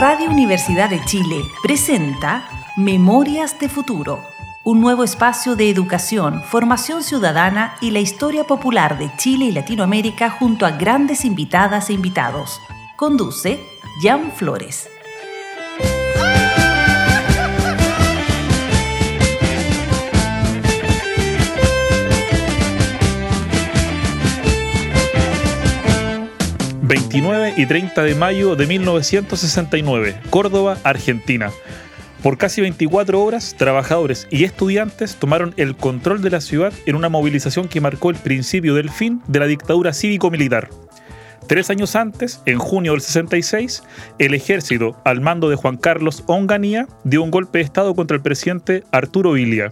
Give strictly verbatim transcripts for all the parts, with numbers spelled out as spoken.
Radio Universidad de Chile presenta Memorias de Futuro, un nuevo espacio de educación, formación ciudadana y la historia popular de Chile y Latinoamérica junto a grandes invitadas e invitados. Conduce Jan Flores. veintinueve y treinta de mayo de mil novecientos sesenta y nueve, Córdoba, Argentina. Por casi veinticuatro horas, trabajadores y estudiantes tomaron el control de la ciudad en una movilización que marcó el principio del fin de la dictadura cívico-militar. Tres años antes, en junio del sesenta y seis, el ejército, al mando de Juan Carlos Onganía, dio un golpe de estado contra el presidente Arturo Vilia.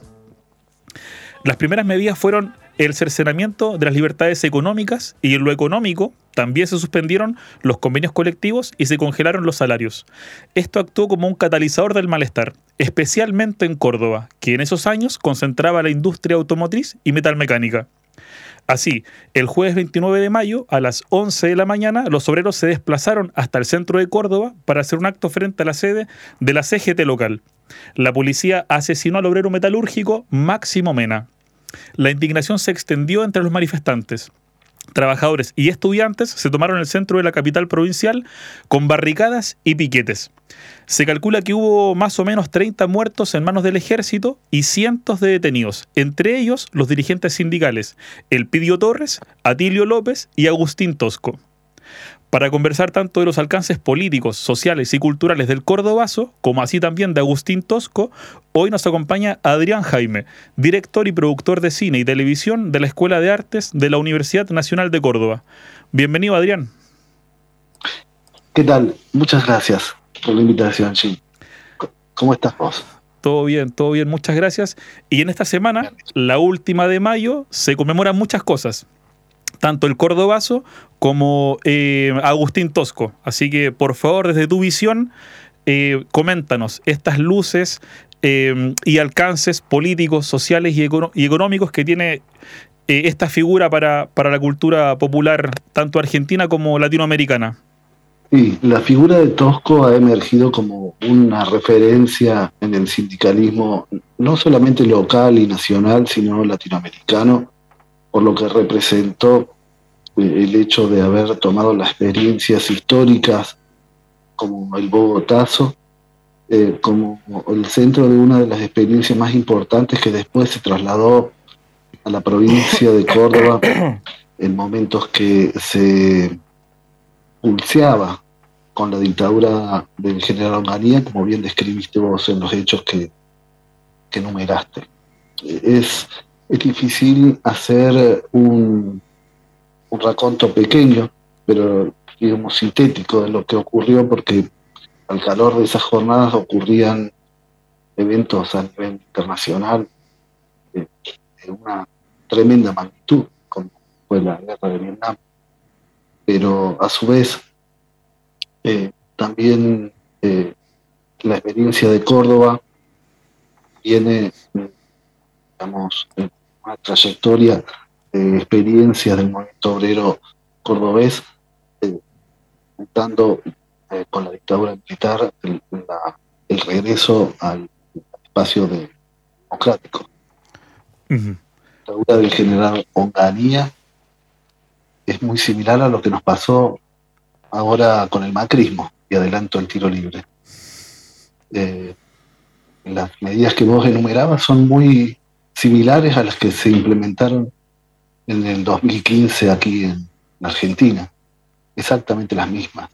Las primeras medidas fueron el cercenamiento de las libertades económicas, y en lo económico también se suspendieron los convenios colectivos y se congelaron los salarios. Esto actuó como un catalizador del malestar, especialmente en Córdoba, que en esos años concentraba la industria automotriz y metalmecánica. Así, el jueves veintinueve de mayo, a las once de la mañana, los obreros se desplazaron hasta el centro de Córdoba para hacer un acto frente a la sede de la C G T local. La policía asesinó al obrero metalúrgico Máximo Mena. La indignación se extendió entre los manifestantes. Trabajadores y estudiantes se tomaron el centro de la capital provincial con barricadas y piquetes. Se calcula que hubo más o menos treinta muertos en manos del ejército y cientos de detenidos, entre ellos los dirigentes sindicales Elpidio Torres, Atilio López y Agustín Tosco. Para conversar tanto de los alcances políticos, sociales y culturales del cordobazo, como así también de Agustín Tosco, hoy nos acompaña Adrián Jaime, director y productor de cine y televisión de la Escuela de Artes de la Universidad Nacional de Córdoba. Bienvenido, Adrián. ¿Qué tal? Muchas gracias por la invitación, Jim. ¿Cómo estás vos? Todo bien, todo bien, muchas gracias. Y en esta semana, la última de mayo, se conmemoran muchas cosas. Tanto el cordobazo como eh, Agustín Tosco. Así que, por favor, desde tu visión, eh, coméntanos estas luces eh, y alcances políticos, sociales y, econo- y económicos que tiene eh, esta figura para, para la cultura popular, tanto argentina como latinoamericana. Sí, la figura de Tosco ha emergido como una referencia en el sindicalismo, no solamente local y nacional, sino latinoamericano, por lo que representó el hecho de haber tomado las experiencias históricas como el Bogotazo, eh, como el centro de una de las experiencias más importantes que después se trasladó a la provincia de Córdoba en momentos que se pulseaba con la dictadura del general Onganía, como bien describiste vos en los hechos que, que enumeraste. Es Es difícil hacer un, un raconto pequeño, pero digamos sintético de lo que ocurrió, porque al calor de esas jornadas ocurrían eventos a nivel internacional de, de una tremenda magnitud, como fue la guerra de Vietnam. Pero a su vez, eh, también eh, la experiencia de Córdoba viene, digamos, eh, una trayectoria de experiencias del movimiento obrero cordobés, eh, juntando eh, con la dictadura militar el, la, el regreso al espacio de, democrático. Uh-huh. La dictadura del general Onganía es muy similar a lo que nos pasó ahora con el macrismo, y adelanto el tiro libre. Eh, las medidas que vos enumerabas son muy similares a las que se implementaron en el dos mil quince aquí en Argentina, exactamente las mismas.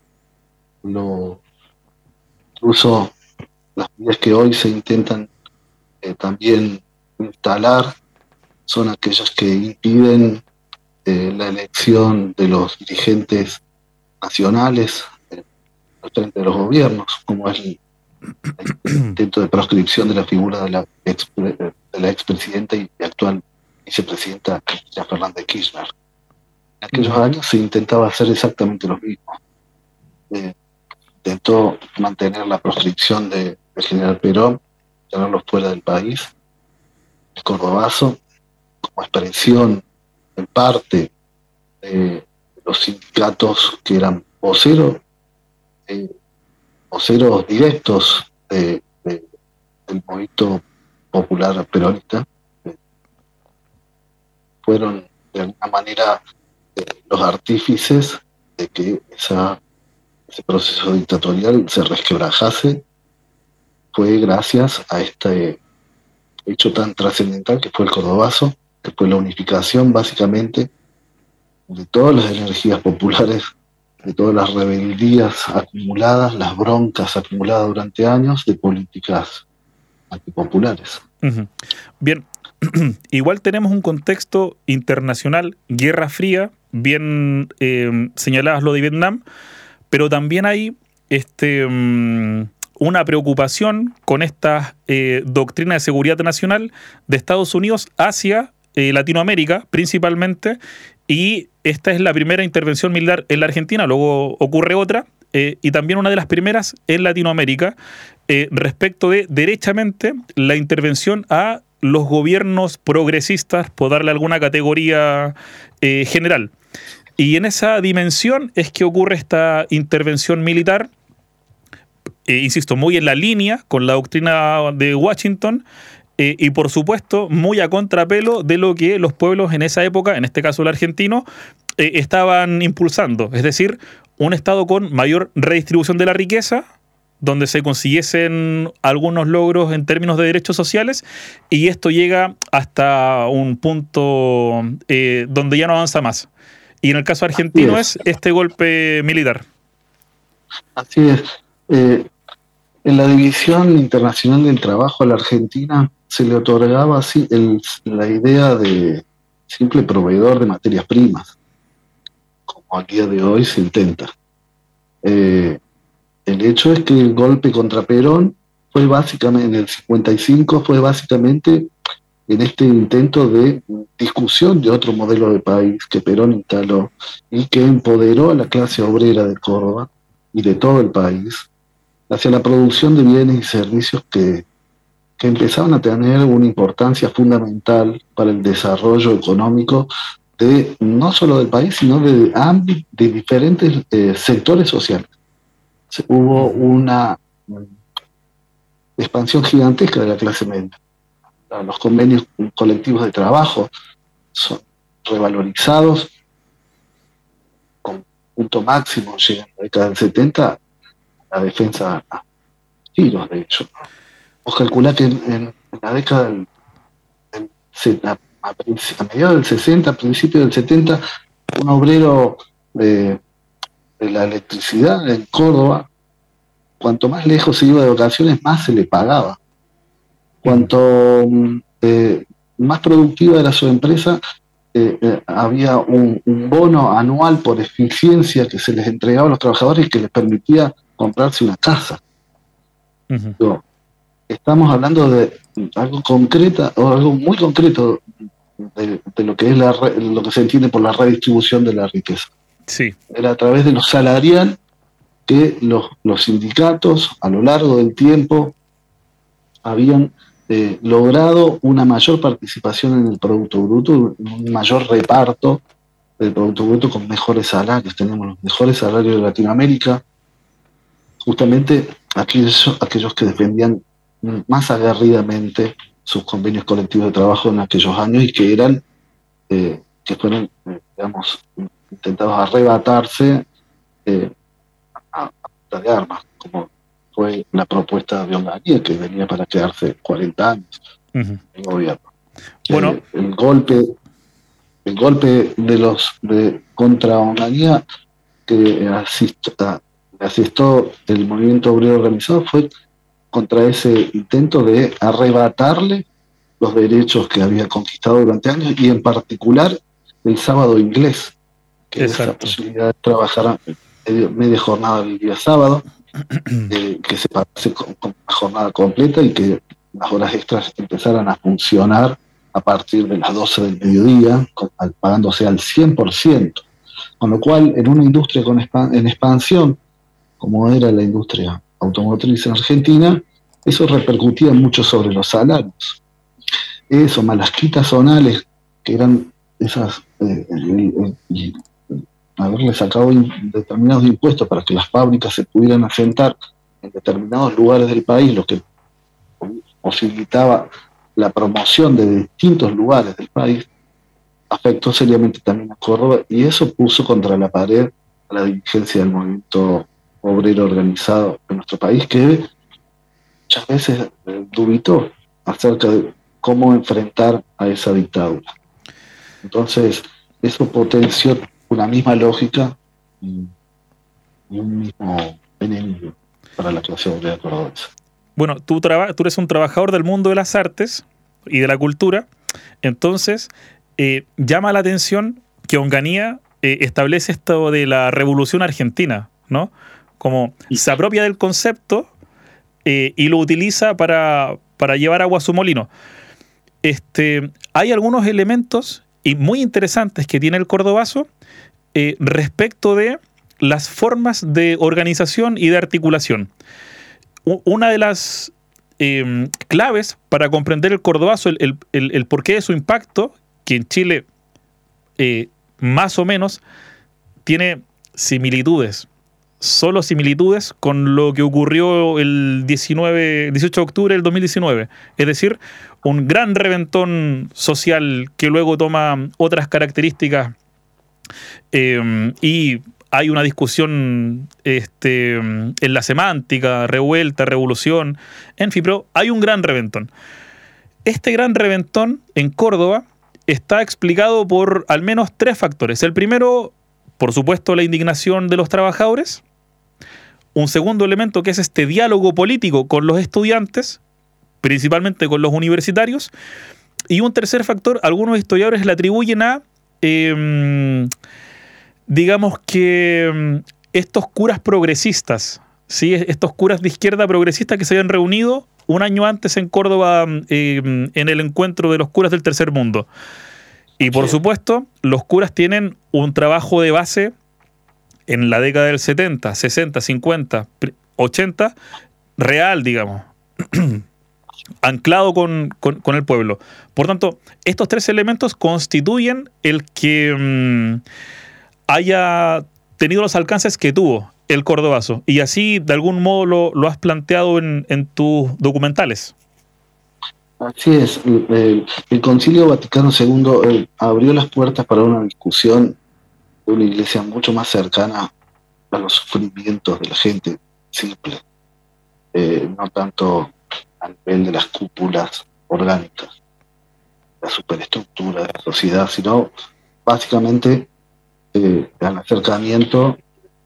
Lo, incluso las medidas que hoy se intentan eh, también instalar son aquellas que impiden eh, la elección de los dirigentes nacionales eh, al frente de los gobiernos, como es el el intento de proscripción de la figura de la ex, de la expresidenta y actual vicepresidenta Cristina Fernández de Kirchner. En aquellos años se intentaba hacer exactamente lo mismo. Eh, intentó mantener la proscripción de, del general Perón, tenerlo fuera del país. El cordobazo, como expresión en parte de los sindicatos que eran voceros, eh, voceros directos de, de, del movimiento popular peronista, eh, fueron de alguna manera eh, los artífices de que esa, ese proceso dictatorial se resquebrajase. Fue gracias a este hecho tan trascendental que fue el Cordobazo, que fue la unificación básicamente de todas las energías populares, de todas las rebeldías acumuladas, las broncas acumuladas durante años de políticas antipopulares. Uh-huh. Bien, igual tenemos un contexto internacional, Guerra Fría, bien eh, señalabas lo de Vietnam, pero también hay este, um, una preocupación con esta eh, doctrina de seguridad nacional de Estados Unidos hacia eh, Latinoamérica principalmente, y esta es la primera intervención militar en la Argentina, luego ocurre otra, eh, y también una de las primeras en Latinoamérica, eh, respecto de, derechamente, la intervención a los gobiernos progresistas, por darle alguna categoría eh, general. Y en esa dimensión es que ocurre esta intervención militar, eh, insisto, muy en la línea con la doctrina de Washington, Eh, y por supuesto muy a contrapelo de lo que los pueblos en esa época, en este caso el argentino, eh, estaban impulsando, es decir, un Estado con mayor redistribución de la riqueza, donde se consiguiesen algunos logros en términos de derechos sociales, y esto llega hasta un punto eh, donde ya no avanza más. Y en el caso argentino es. es este golpe militar. Así es. Eh, en la División Internacional del Trabajo a la Argentina se le otorgaba así el, la idea de simple proveedor de materias primas, como a día de hoy se intenta. Eh, el hecho es que el golpe contra Perón fue básicamente, en el cincuenta y cinco, fue básicamente en este intento de discusión de otro modelo de país que Perón instaló y que empoderó a la clase obrera de Córdoba y de todo el país hacia la producción de bienes y servicios que que empezaban a tener una importancia fundamental para el desarrollo económico de no solo del país, sino de, de diferentes eh, sectores sociales. Hubo una expansión gigantesca de la clase media. Los convenios colectivos de trabajo son revalorizados con punto máximo, llegando a la década del setenta, la defensa a tiros, de hecho. Vos calculás que en, en la década del, del, a, a mediados del sesenta, a principios del setenta, un obrero de, de la electricidad en Córdoba, cuanto más lejos se iba de vacaciones, más se le pagaba. Cuanto eh, más productiva era su empresa, eh, eh, había un, un bono anual por eficiencia que se les entregaba a los trabajadores y que les permitía comprarse una casa. Uh-huh. Yo, estamos hablando de algo concreto, o algo muy concreto de, de lo que es la lo que se entiende por la redistribución de la riqueza. Sí. Era a través de lo salarial que los, los sindicatos a lo largo del tiempo habían eh, logrado una mayor participación en el Producto Bruto, un mayor reparto del Producto Bruto con mejores salarios. Tenemos los mejores salarios de Latinoamérica, justamente aquellos, aquellos que defendían más aguerridamente sus convenios colectivos de trabajo en aquellos años y que eran, eh, que fueron, eh, digamos, intentados arrebatarse eh, a, a punta de armas, como fue la propuesta de Onganía, que venía para quedarse cuarenta años uh-huh. en gobierno. Bueno. Eh, el golpe, el golpe de los de contra Onganía que asistió, asistió el movimiento obrero organizado fue contra ese intento de arrebatarle los derechos que había conquistado durante años, y en particular el sábado inglés, que Exacto. es la posibilidad de trabajar media, media jornada el día sábado, eh, que se pase con, con una jornada completa y que las horas extras empezaran a funcionar a partir de las doce del mediodía, con, al, pagándose al cien por ciento. Con lo cual, en una industria con expan- en expansión, como era la industria automotriz en Argentina, eso repercutía mucho sobre los salarios. Eso, más las quitas zonales, que eran esas, eh, eh, eh, haberle sacado in, determinados impuestos para que las fábricas se pudieran asentar en determinados lugares del país, lo que posibilitaba la promoción de distintos lugares del país, afectó seriamente también a Córdoba, y eso puso contra la pared a la dirigencia del movimiento obrero organizado en nuestro país, que muchas veces eh, dubitó acerca de cómo enfrentar a esa dictadura. Entonces, eso potenció una misma lógica y, y un mismo enemigo para la clase obrera cordobesa. Bueno, tú, traba- tú eres un trabajador del mundo de las artes y de la cultura, entonces eh, llama la atención que Onganía eh, establece esto de la Revolución Argentina, ¿no? Como se apropia del concepto eh, y lo utiliza para, para llevar agua a su molino. Este, hay algunos elementos y muy interesantes que tiene el cordobazo eh, respecto de las formas de organización y de articulación. U- una de las eh, claves para comprender el cordobazo, el, el, el, el porqué de su impacto, que en Chile eh, más o menos tiene similitudes, solo similitudes con lo que ocurrió el diecinueve, dieciocho de octubre del dos mil diecinueve. Es decir, un gran reventón social que luego toma otras características eh, y hay una discusión este, en la semántica, revuelta, revolución, en fin, pero hay un gran reventón. Este gran reventón en Córdoba está explicado por al menos tres factores. El primero, por supuesto, la indignación de los trabajadores. Un segundo elemento que es este diálogo político con los estudiantes, principalmente con los universitarios. Y un tercer factor, algunos historiadores le atribuyen a, eh, digamos que estos curas progresistas, ¿sí? Estos curas de izquierda progresistas que se habían reunido un año antes en Córdoba eh, en el encuentro de los curas del tercer mundo. Y por supuesto, los curas tienen un trabajo de base en la década del setenta, sesenta, cincuenta, ochenta, real, digamos, anclado con, con, con el pueblo. Por tanto, estos tres elementos constituyen el que mmm, haya tenido los alcances que tuvo el cordobazo. Y así, de algún modo, lo, lo has planteado en, en tus documentales. Así es. El, el Concilio Vaticano segundo eh, abrió las puertas para una discusión de una iglesia mucho más cercana a los sufrimientos de la gente simple, eh, no tanto a nivel de las cúpulas orgánicas, la superestructura de la sociedad, sino básicamente eh, al acercamiento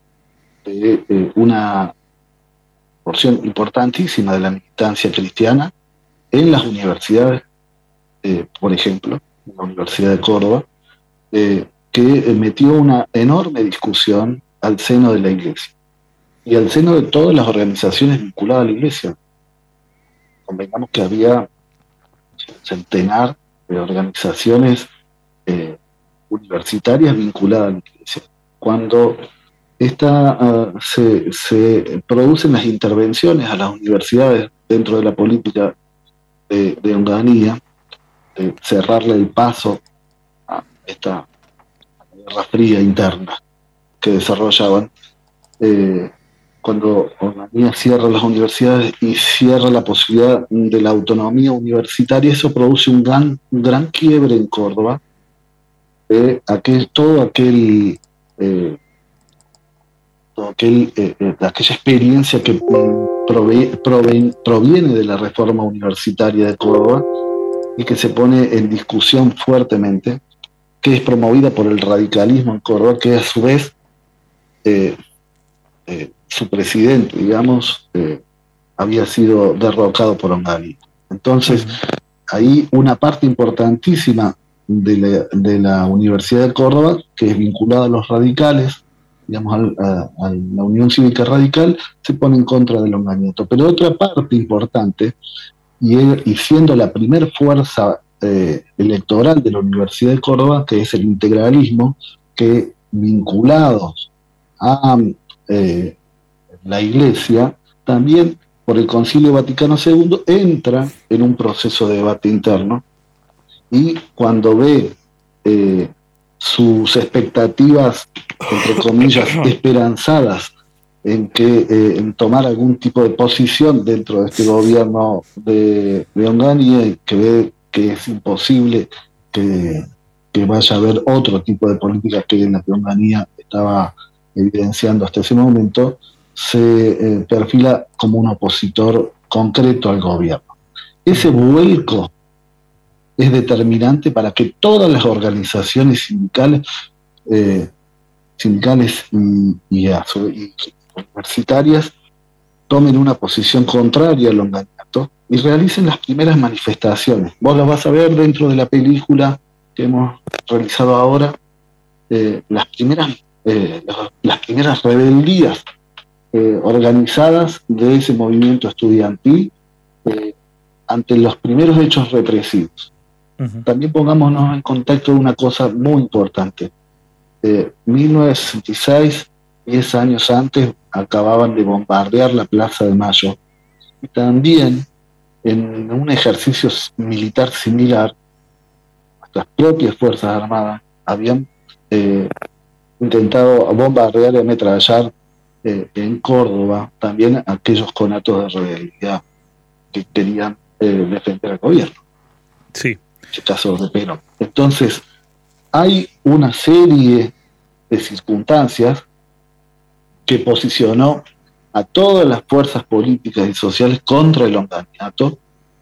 de eh, una porción importantísima de la militancia cristiana en las universidades, eh, por ejemplo, en la Universidad de Córdoba, eh, que metió una enorme discusión al seno de la iglesia y al seno de todas las organizaciones vinculadas a la iglesia. Convengamos que había un centenar de organizaciones eh, universitarias vinculadas a la iglesia. Cuando esta, uh, se, se producen las intervenciones a las universidades dentro de la política de, de Onganía, de cerrarle el paso a esta guerra fría interna que desarrollaban, eh, cuando Onganía cierra las universidades y cierra la posibilidad de la autonomía universitaria, eso produce un gran, un gran quiebre en Córdoba de aquel, todo aquel, eh, todo aquel eh, eh, aquella experiencia que prove, prove, proviene de la reforma universitaria de Córdoba y que se pone en discusión fuertemente, que es promovida por el radicalismo en Córdoba, que a su vez eh, eh, su presidente, digamos, eh, había sido derrocado por Onganía. Entonces, ahí una parte importantísima de la, de la Universidad de Córdoba, que es vinculada a los radicales, digamos, al, a, a la Unión Cívica Radical, se pone en contra del onganiato. Pero otra parte importante, y, y siendo la primer fuerza eh, electoral de la Universidad de Córdoba, que es el integralismo, que vinculados a eh, la Iglesia, también por el Concilio Vaticano segundo, entra en un proceso de debate interno, y cuando ve eh, sus expectativas, entre comillas, esperanzadas en que eh, en tomar algún tipo de posición dentro de este gobierno de, de Onganía, y que ve que es imposible que, que vaya a haber otro tipo de políticas que en la que Onganía estaba evidenciando hasta ese momento, se eh, perfila como un opositor concreto al gobierno. Ese vuelco es determinante para que todas las organizaciones sindicales, eh, sindicales y, y, y universitarias tomen una posición contraria al onganiato y realicen las primeras manifestaciones. Vos las vas a ver dentro de la película que hemos realizado ahora, eh, las primeras eh, las, las primeras rebeldías eh, organizadas de ese movimiento estudiantil eh, ante los primeros hechos represivos. Uh-huh. También pongámonos en contacto de una cosa muy importante. Eh, mil novecientos sesenta y seis, diez años antes, acababan de bombardear la Plaza de Mayo. Y también, en un ejercicio militar similar, nuestras propias Fuerzas Armadas habían eh, intentado bombardear y ametrallar eh, en Córdoba también aquellos conatos de rebeldía que querían eh, defender al gobierno. Sí. En este caso de Perón. Entonces, hay una serie de circunstancias que posicionó a todas las fuerzas políticas y sociales contra el onganiato,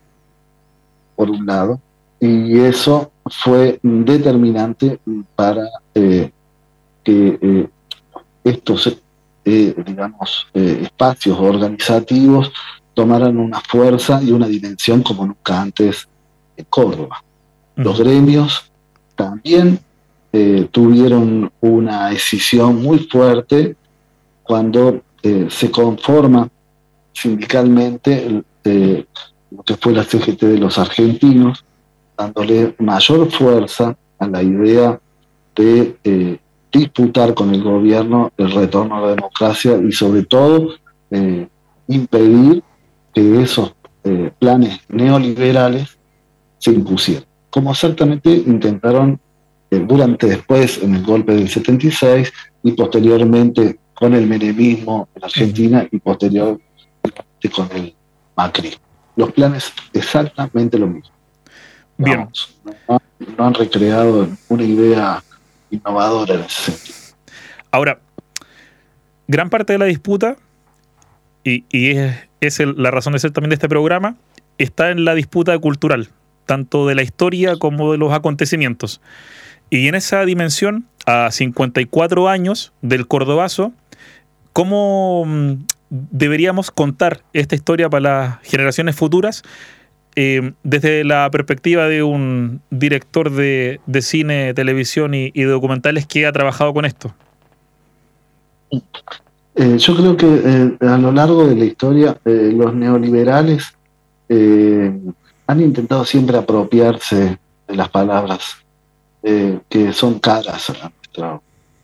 por un lado, y eso fue determinante para eh, que eh, estos eh, digamos, eh, espacios organizativos tomaran una fuerza y una dimensión como nunca antes en Córdoba. Uh-huh. Los gremios también eh, tuvieron una decisión muy fuerte cuando eh, se conforma sindicalmente eh, lo que fue la C G T de los argentinos, dándole mayor fuerza a la idea de eh, disputar con el gobierno el retorno a la democracia y sobre todo eh, impedir que esos eh, planes neoliberales se impusieran, como exactamente intentaron eh, durante después en el golpe del setenta y seis y posteriormente con el menemismo en Argentina uh-huh. y posteriormente con el macrismo. Los planes exactamente lo mismo. Bien. Vamos, no, no han recreado una idea innovadora en ese sentido. Ahora, gran parte de la disputa, y, y es, es el, la razón de ser también de este programa, está en la disputa cultural, tanto de la historia como de los acontecimientos. Y en esa dimensión, a cincuenta y cuatro años del Cordobazo, ¿cómo deberíamos contar esta historia para las generaciones futuras eh, desde la perspectiva de un director de, de cine, televisión y, y documentales que ha trabajado con esto? Eh, yo creo que eh, a lo largo de la historia eh, los neoliberales eh, han intentado siempre apropiarse de las palabras eh, que son caras a nuestra...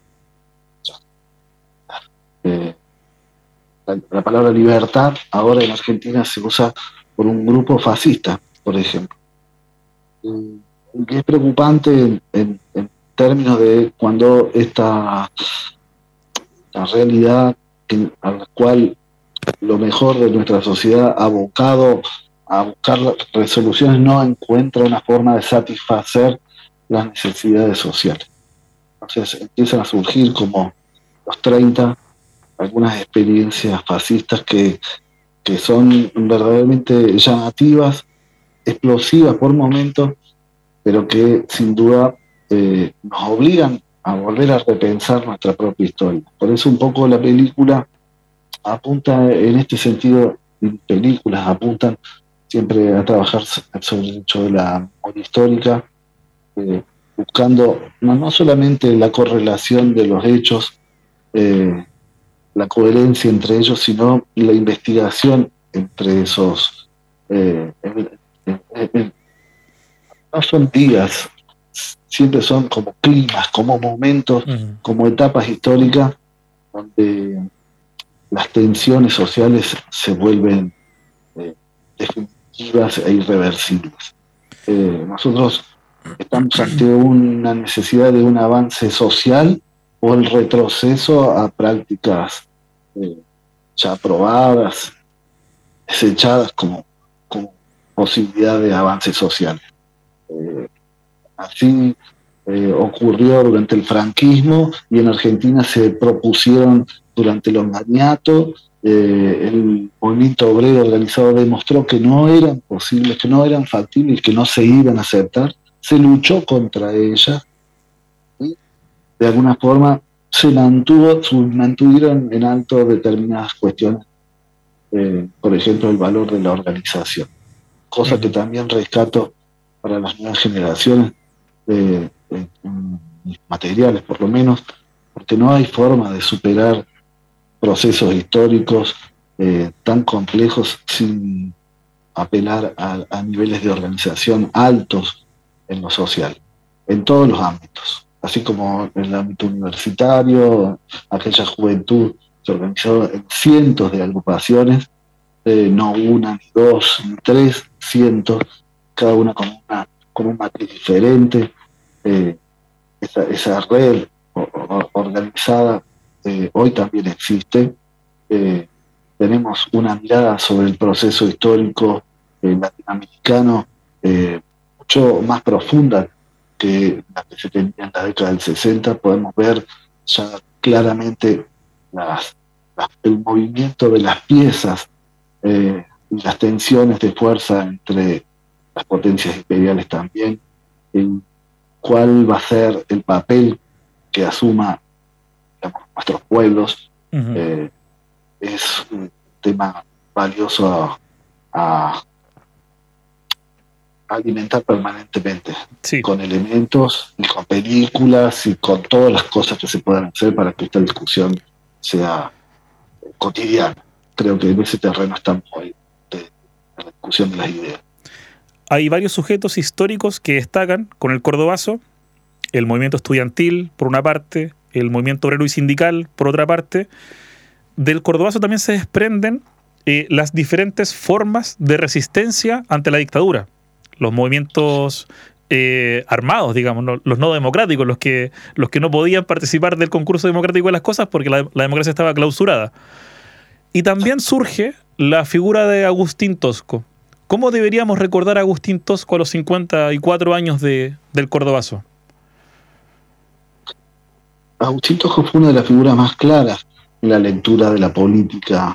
Eh, la, la palabra libertad ahora en Argentina se usa por un grupo fascista, por ejemplo. Y es preocupante en, en, en términos de cuando esta la realidad en, a la cual lo mejor de nuestra sociedad ha abocado a buscar resoluciones no encuentra una forma de satisfacer las necesidades sociales. Entonces empiezan a surgir como los treinta algunas experiencias fascistas que, que son verdaderamente llamativas, explosivas por momentos, pero que sin duda eh, nos obligan a volver a repensar nuestra propia historia. Por eso un poco la película apunta en este sentido, películas apuntan siempre a trabajar sobre el hecho de la memoria histórica, eh, buscando no, no solamente la correlación de los hechos, eh, la coherencia entre ellos, sino la investigación entre esos. Eh, eh, eh, eh, no son días, siempre son como climas, como momentos, uh-huh. como etapas históricas donde las tensiones sociales se vuelven eh, definitivas e irreversibles. Eh, nosotros estamos ante una necesidad de un avance social o el retroceso a prácticas eh, ya aprobadas, desechadas como, como posibilidad de avance social. Eh, así eh, ocurrió durante el franquismo, y en Argentina se propusieron durante los maniatos. Eh, el movimiento obrero organizado demostró que no eran posibles, que no eran factibles, que no se iban a aceptar. Se luchó contra ellas y de alguna forma se mantuvo, se mantuvieron en alto determinadas cuestiones, eh, por ejemplo el valor de la organización, cosa que también rescato para las nuevas generaciones, eh, eh, materiales por lo menos, porque no hay forma de superar procesos históricos eh, tan complejos sin apelar a, a niveles de organización altos en lo social, en todos los ámbitos, así como en el ámbito universitario. Aquella juventud se organizó en cientos de agrupaciones, eh, no una, ni dos, ni tres, cientos, cada una con, una, con un matiz diferente. Eh, esa, esa red o, o, organizada eh, hoy también existe. Eh, tenemos una mirada sobre el proceso histórico eh, latinoamericano eh, mucho más profunda que la que se tenía en la década del sesenta. Podemos ver ya claramente las, las, el movimiento de las piezas eh, y las tensiones de fuerza entre las potencias imperiales también, en cuál va a ser el papel que asuma, digamos, nuestros pueblos. Uh-huh. eh, es un tema valioso a, a alimentar permanentemente, sí, con elementos y con películas y con todas las cosas que se puedan hacer para que esta discusión sea cotidiana. Creo que en ese terreno estamos hoy, de la discusión de las ideas. Hay varios sujetos históricos que destacan con el cordobazo: el movimiento estudiantil, por una parte, el movimiento obrero y sindical, por otra parte. Del cordobazo también se desprenden eh, las diferentes formas de resistencia ante la dictadura. Los movimientos eh, armados, digamos, no, los no democráticos, los que, los que no podían participar del concurso democrático de las cosas porque la, la democracia estaba clausurada. Y también surge la figura de Agustín Tosco. ¿Cómo deberíamos recordar a Agustín Tosco a los cincuenta y cuatro años de, del cordobazo? Agustín Tosco fue una de las figuras más claras en la lectura de la política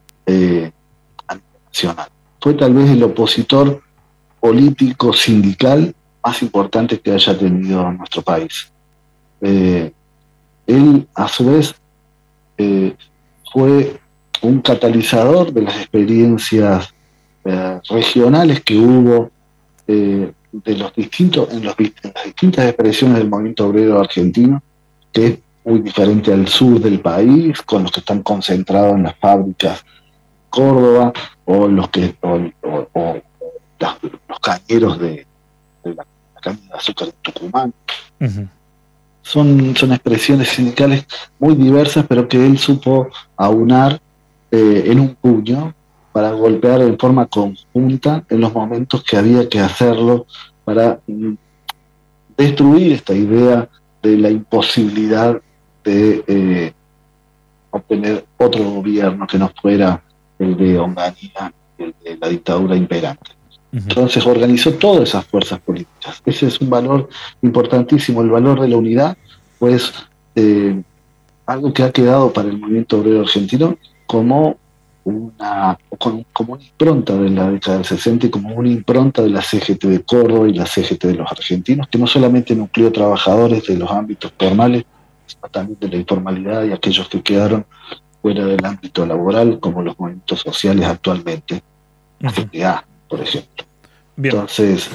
eh, nacional. Fue tal vez el opositor político sindical más importante que haya tenido nuestro país. Eh, él, a su vez, eh, fue un catalizador de las experiencias eh, regionales que hubo eh, de los distintos, en, los, en las distintas expresiones del movimiento obrero argentino, que es muy diferente al sur del país, con los que están concentrados en las fábricas de Córdoba, o los que o, o, o las, los cañeros de, de la, la caña de azúcar en Tucumán. Uh-huh. Son, son expresiones sindicales muy diversas, pero que él supo aunar eh, en un puño para golpear en forma conjunta en los momentos que había que hacerlo para mm, destruir esta idea de la imposibilidad de eh, obtener otro gobierno que no fuera el de Onganía, el de la dictadura imperante. Uh-huh. Entonces organizó todas esas fuerzas políticas. Ese es un valor importantísimo, el valor de la unidad, pues eh, algo que ha quedado para el movimiento obrero argentino como una, como una impronta de la década del sesenta y como una impronta de la C G T de Córdoba y la C G T de los argentinos, que no solamente nucleó trabajadores de los ámbitos formales, sino también de la informalidad y aquellos que quedaron fuera del ámbito laboral, como los movimientos sociales actualmente, la C T A, por ejemplo. Bien. Entonces,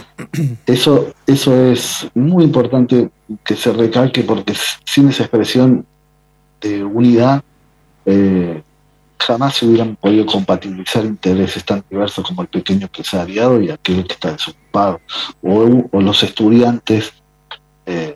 eso, eso es muy importante que se recalque, porque sin esa expresión de unidad, eh, jamás se hubieran podido compatibilizar intereses tan diversos como el pequeño empresariado y aquel que está desocupado, o, o los estudiantes, eh,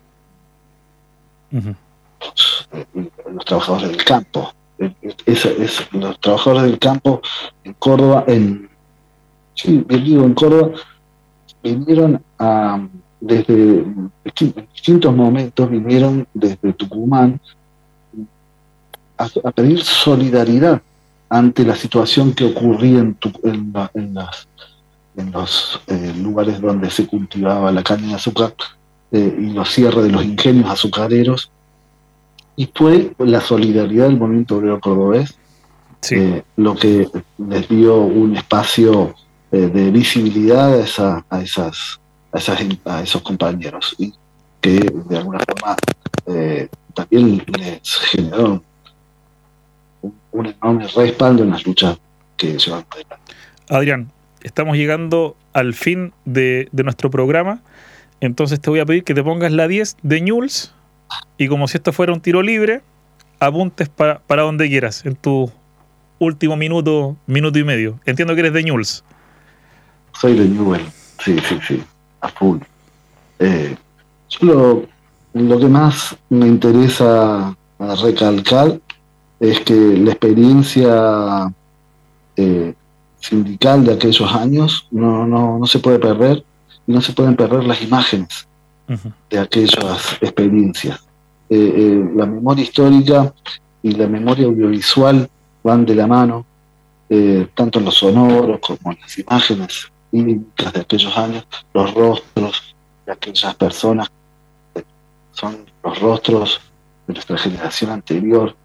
uh-huh. los, eh, los trabajadores del campo. Es, es, los trabajadores del campo en Córdoba, en, sí, digo, en Córdoba, vinieron a, desde en distintos momentos, vinieron desde Tucumán a, a pedir solidaridad ante la situación que ocurría en, tu, en, la, en, las, en los eh, lugares donde se cultivaba la caña de azúcar eh, y los cierres de los ingenios azucareros, y fue la solidaridad del movimiento obrero cordobés sí. eh, lo que les dio un espacio eh, de visibilidad a, esa, a, esas, a, esas, a esos compañeros, y que de alguna forma eh, también les generó un, un enorme respaldo en las luchas que llevan adelante. Adrián, estamos llegando al fin de, de nuestro programa, entonces te voy a pedir que te pongas la diez de Newell's y, como si esto fuera un tiro libre, apuntes para, para donde quieras en tu último minuto, minuto y medio. Entiendo que eres de Newell's. Soy de Newell's, sí, sí, sí, a full. Eh, yo lo, lo que más me interesa recalcar es que la experiencia eh, sindical de aquellos años no, no, no se puede perder, y no se pueden perder las imágenes uh-huh. de aquellas experiencias. Eh, eh, la memoria histórica y la memoria audiovisual van de la mano, eh, tanto en los sonoros como en las imágenes fílmicas de aquellos años. Los rostros de aquellas personas eh, son los rostros de nuestra generación anterior,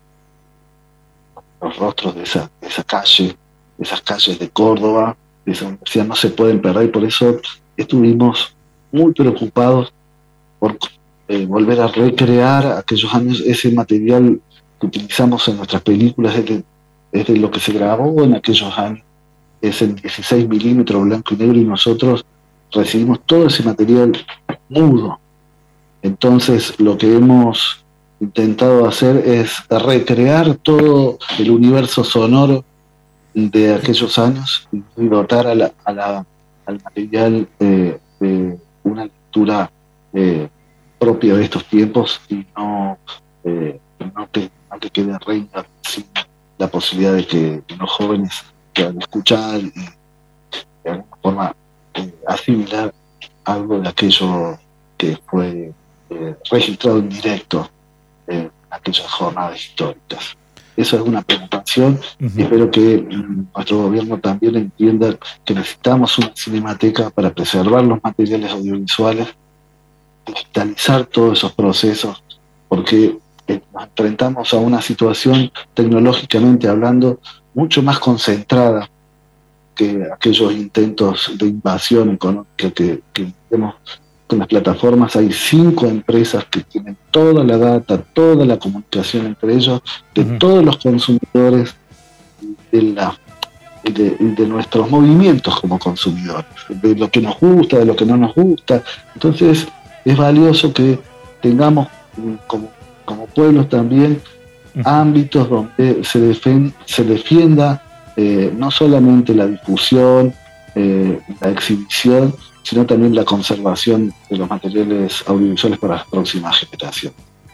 los rostros de esa, de esa calle, de esas calles de Córdoba, de esa universidad, no se pueden perder, y por eso estuvimos muy preocupados por eh, volver a recrear aquellos años. Ese material que utilizamos en nuestras películas es de, es de lo que se grabó en aquellos años, es en dieciséis milímetros blanco y negro, y nosotros recibimos todo ese material mudo. Entonces lo que hemos intentado hacer es recrear todo el universo sonoro de aquellos años y dotar a la, a la, al material eh, de una lectura eh, propia de estos tiempos, y no, eh, no, que, no que quede reina sin la posibilidad de que los jóvenes puedan escuchar y de alguna forma eh, asimilar algo de aquello que fue eh, registrado en directo en aquellas jornadas históricas. Eso es una preocupación, uh-huh. y espero que mm, nuestro gobierno también entienda que necesitamos una cinemateca para preservar los materiales audiovisuales, digitalizar todos esos procesos, porque eh, nos enfrentamos a una situación tecnológicamente hablando mucho más concentrada que aquellos intentos de invasión económica que, que vemos con las plataformas. Hay cinco empresas que tienen toda la data, toda la comunicación entre ellos, de uh-huh. todos los consumidores, de, la, de, de nuestros movimientos como consumidores, de lo que nos gusta, de lo que no nos gusta. Entonces es valioso que tengamos como, como pueblos también uh-huh. ámbitos donde se, defen, se defienda eh, no solamente la difusión, eh, la exhibición, sino también la conservación de los materiales audiovisuales para las próximas generaciones.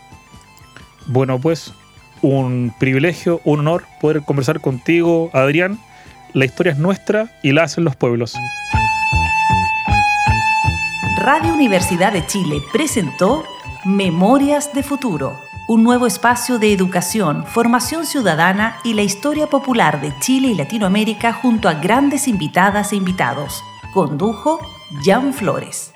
Bueno, pues un privilegio, un honor poder conversar contigo, Adrián. La historia es nuestra y la hacen los pueblos. Radio Universidad de Chile presentó Memorias de Futuro, un nuevo espacio de educación, formación ciudadana y la historia popular de Chile y Latinoamérica junto a grandes invitadas e invitados. Condujo Jan Flores.